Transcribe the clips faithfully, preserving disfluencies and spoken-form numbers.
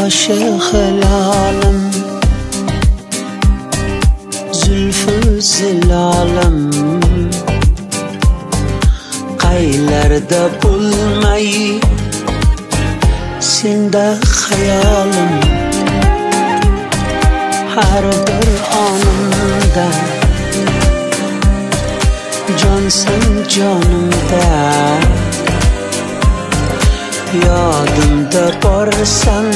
qoshi hilolim, zulfu zilolim, qaylarda bo'lmay senda xayolim, har bir onimda jonsan jonimda, yodimda borsan,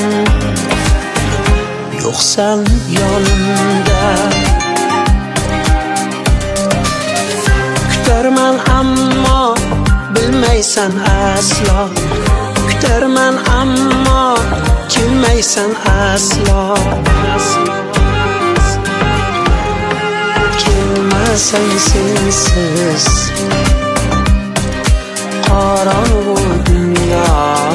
yo'qsan yonimda. Kutarman ammo bilmaysan aslo, kutarman ammo kelmaysan aslo. Kelmasang sensiz qorong'u dunyo,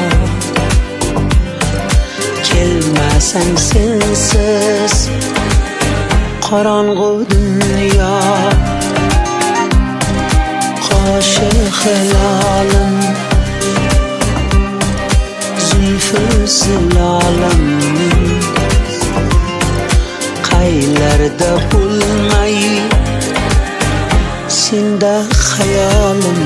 kelmasang sensiz qorong'u dunyo. Qoshi hilolim, zulfu zilolim, qaylarda bo'lmay senda xayolim.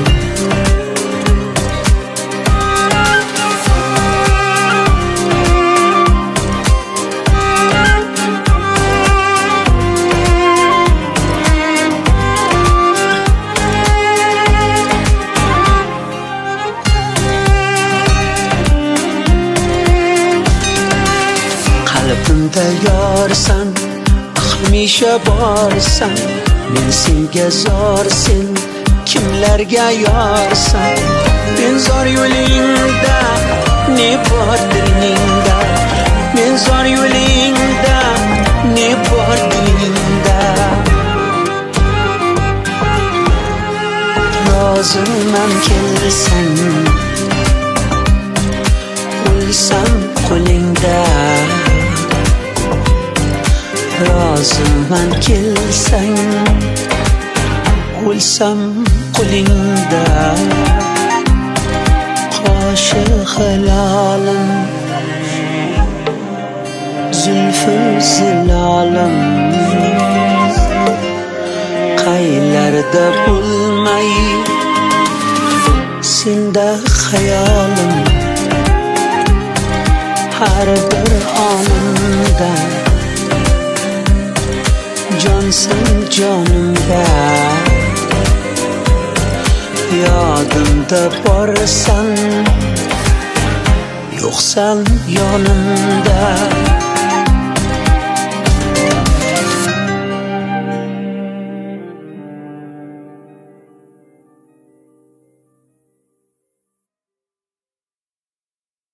Qalbimda yorsan, hamisha borsan, men senga zor, sen kimlarga yorsan. Men zor yo'lingda, ne bor dilingda, men zor yo'lingda, ne bor dilingda. Roziman kelsang, o'lsam qo'lingda, roziman kelsang, o'lsam qo'lingda. Qoshi hilolim, zulfu zilolim, qaylarda bo'lmay senda xayolim, har bir onimda jonsan jonimda, yodimda borsan, yo'qsan yonimda.